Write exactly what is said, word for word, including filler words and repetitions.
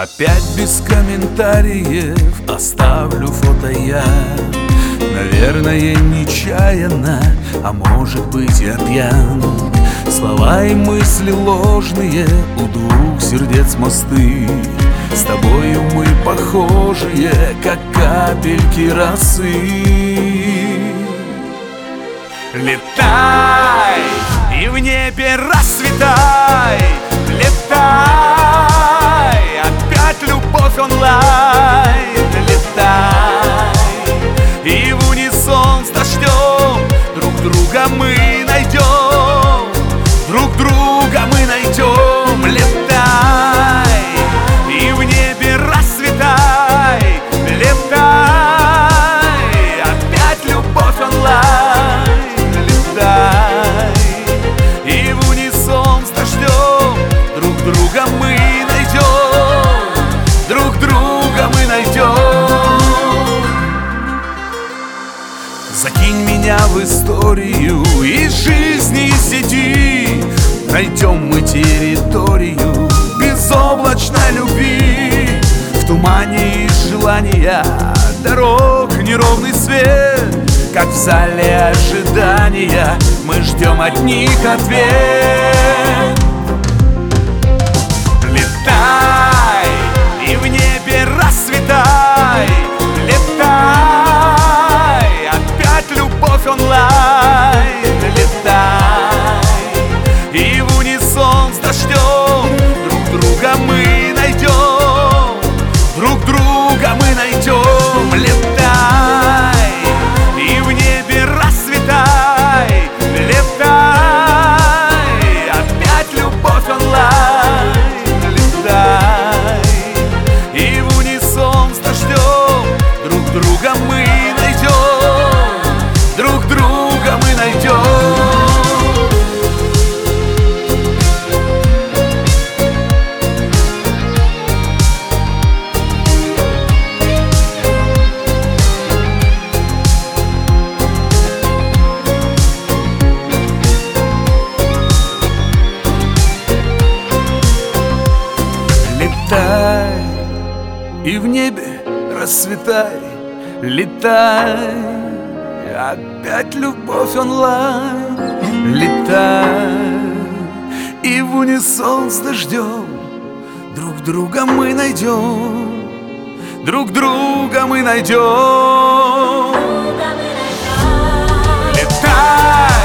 Опять без комментариев оставлю фото я. Наверное, нечаянно, а может быть, я пьян. Слова и мысли ложные, у двух сердец мосты. С тобою мы похожие, как капельки росы. Летай и в небе расцветай, летай, опять любовь онлайн. Летай и в унисон с дождем друг друга мы найдем, друг друга мы найдем. Летай и в небе расцветай, летай, опять любовь онлайн. Летай и в унисон с дождем друг друга мы найдем, друг друга мы найдем. Закинь меня в историю из жизни сети, найдем мы территорию безоблачной любви. В тумане и желания дорог неровный свет, как в зале ожидания мы ждем от них ответ. Летай и в небе расцветай, летай, опять любовь онлайн. Летай и в унисон с дождем друг друга мы найдем, друг друга мы найдем. Летай и в небе расцветай, летай, опять любовь онлайн. Летай и в унисон с дождем друг друга мы найдем, друг друга мы найдем. Летай и в небе расцветай, летай, опять любовь онлайн. Летай и в унисон с дождем друг друга мы найдем, друг друга мы найдем. Летай